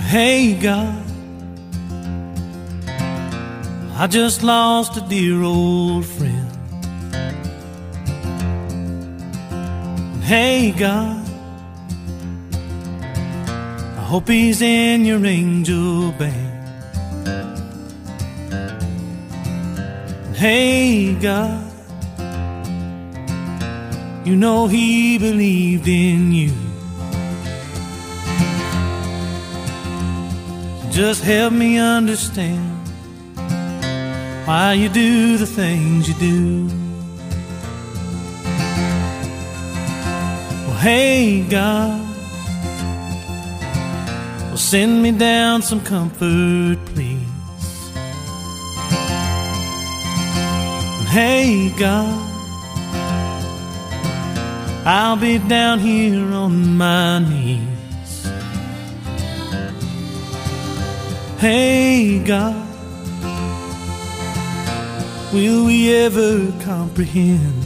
Hey God, I just lost a dear old friend. Hey God, I hope he's in your angel band. Hey God, you know he believed in you. Just help me understand why you do the things you do. Well, hey God, well, send me down some comfort, please. And hey God, I'll be down here on my knees. Hey God, will we ever comprehend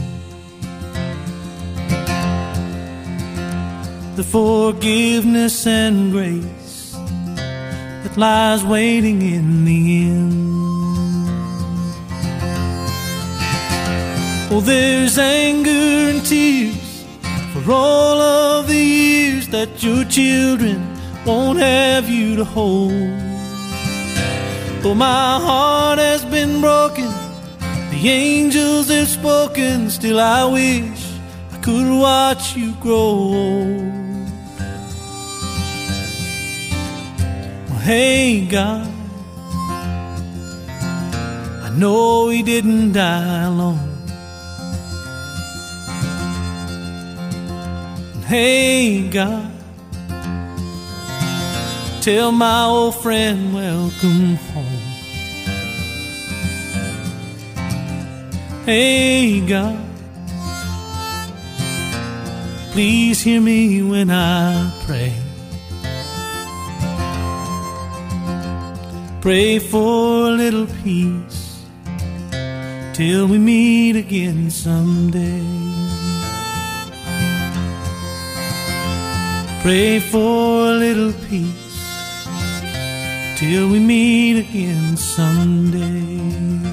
the forgiveness and grace that lies waiting in the end? Oh, there's anger and tears for all of the years that your children won't have you to hold. Though my heart has been broken, the angels have spoken, still I wish I could watch you grow old. Well, hey God, I know he didn't die alone. And hey God, tell my old friend welcome home. Hey God, please hear me when I pray. Pray for a little peace till we meet again someday. Pray for a little peace till we meet again someday.